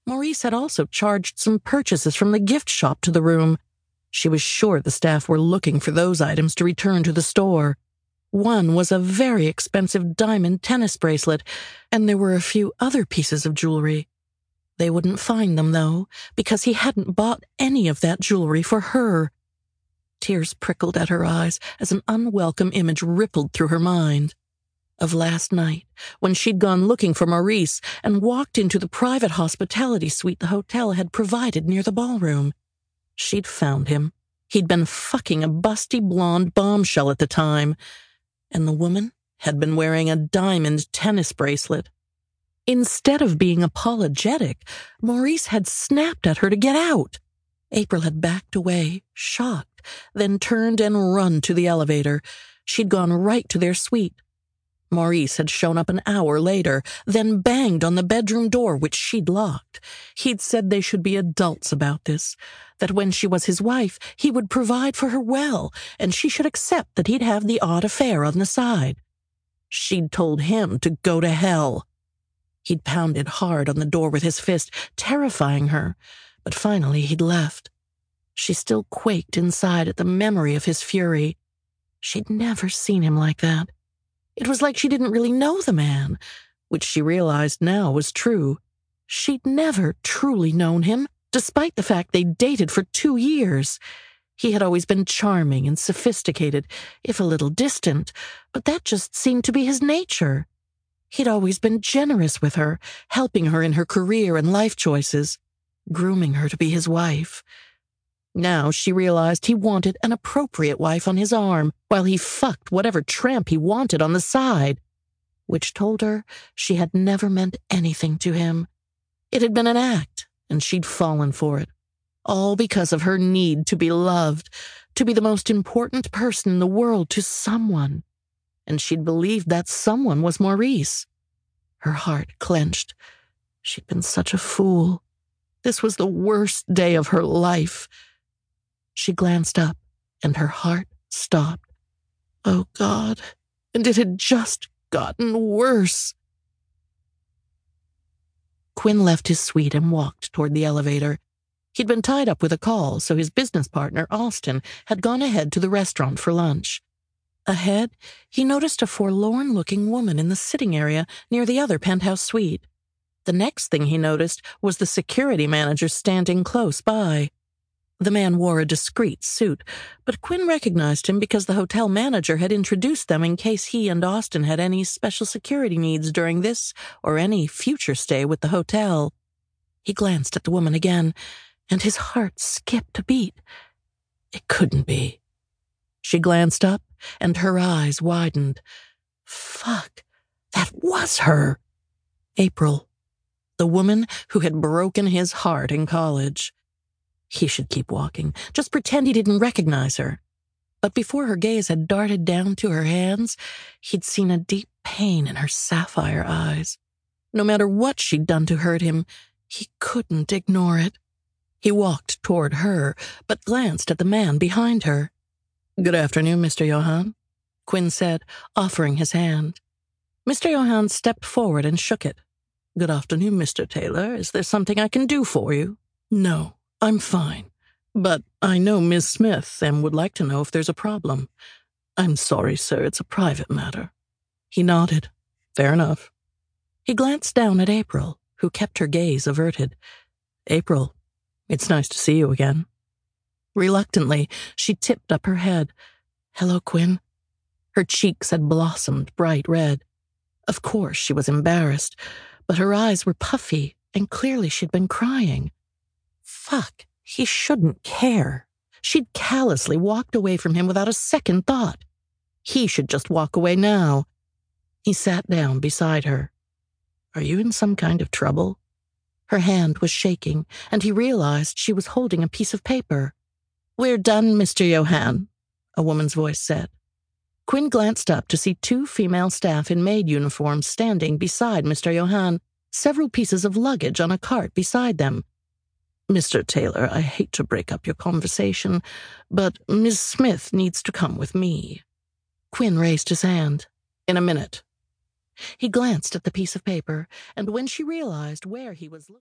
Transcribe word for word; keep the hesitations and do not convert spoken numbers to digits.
Maurice had also charged some purchases from the gift shop to the room. She was sure the staff were looking for those items to return to the store. One was a very expensive diamond tennis bracelet, and there were a few other pieces of jewelry. They wouldn't find them, though, because he hadn't bought any of that jewelry for her. Tears prickled at her eyes as an unwelcome image rippled through her mind. Of last night, when she'd gone looking for Maurice and walked into the private hospitality suite the hotel had provided near the ballroom. She'd found him. He'd been fucking a busty blonde bombshell at the time, and the woman had been wearing a diamond tennis bracelet. Instead of being apologetic, Maurice had snapped at her to get out. April had backed away, shocked, then turned and run to the elevator. She'd gone right to their suite. Maurice had shown up an hour later, then banged on the bedroom door, which she'd locked. He'd said they should be adults about this, that when she was his wife, he would provide for her well, and she should accept that he'd have the odd affair on the side. She'd told him to go to hell. He'd pounded hard on the door with his fist, terrifying her, but finally he'd left. She still quaked inside at the memory of his fury. She'd never seen him like that. It was like she didn't really know the man, which she realized now was true. She'd never truly known him, despite the fact they'd dated for two years. He had always been charming and sophisticated, if a little distant, but that just seemed to be his nature. He'd always been generous with her, helping her in her career and life choices, grooming her to be his wife. Now she realized he wanted an appropriate wife on his arm, while he fucked whatever tramp he wanted on the side, which told her she had never meant anything to him. It had been an act, and she'd fallen for it, all because of her need to be loved, to be the most important person in the world to someone, and she'd believed that someone was Maurice. Her heart clenched. She'd been such a fool. This was the worst day of her life. She glanced up, and her heart stopped. Oh, God, and it had just gotten worse. Quinn left his suite and walked toward the elevator. He'd been tied up with a call, so his business partner, Austin, had gone ahead to the restaurant for lunch. Ahead, he noticed a forlorn-looking woman in the sitting area near the other penthouse suite. The next thing he noticed was the security manager standing close by. The man wore a discreet suit, but Quinn recognized him because the hotel manager had introduced them in case he and Austin had any special security needs during this or any future stay with the hotel. He glanced at the woman again, and his heart skipped a beat. It couldn't be. She glanced up, and her eyes widened. Fuck, that was her. April, the woman who had broken his heart in college. He should keep walking, just pretend he didn't recognize her. But before her gaze had darted down to her hands, he'd seen a deep pain in her sapphire eyes. No matter what she'd done to hurt him, he couldn't ignore it. He walked toward her, but glanced at the man behind her. "Good afternoon, Mister Johann," Quinn said, offering his hand. Mister Johann stepped forward and shook it. "Good afternoon, Mister Taylor. Is there something I can do for you?" "No. I'm fine, but I know Miss Smith and would like to know if there's a problem. I'm sorry, sir, it's a private matter." He nodded. "Fair enough." He glanced down at April, who kept her gaze averted. "April, it's nice to see you again." Reluctantly, she tipped up her head. "Hello, Quinn." Her cheeks had blossomed bright red. Of course she was embarrassed, but her eyes were puffy, and clearly she'd been crying. Fuck, he shouldn't care. She'd callously walked away from him without a second thought. He should just walk away now. He sat down beside her. "Are you in some kind of trouble?" Her hand was shaking, and he realized she was holding a piece of paper. "We're done, Mister Johann," a woman's voice said. Quinn glanced up to see two female staff in maid uniforms standing beside Mister Johann, several pieces of luggage on a cart beside them. "Mister Taylor, I hate to break up your conversation, but Miss Smith needs to come with me." Quinn raised his hand. "In a minute." He glanced at the piece of paper, and when she realized where he was looking,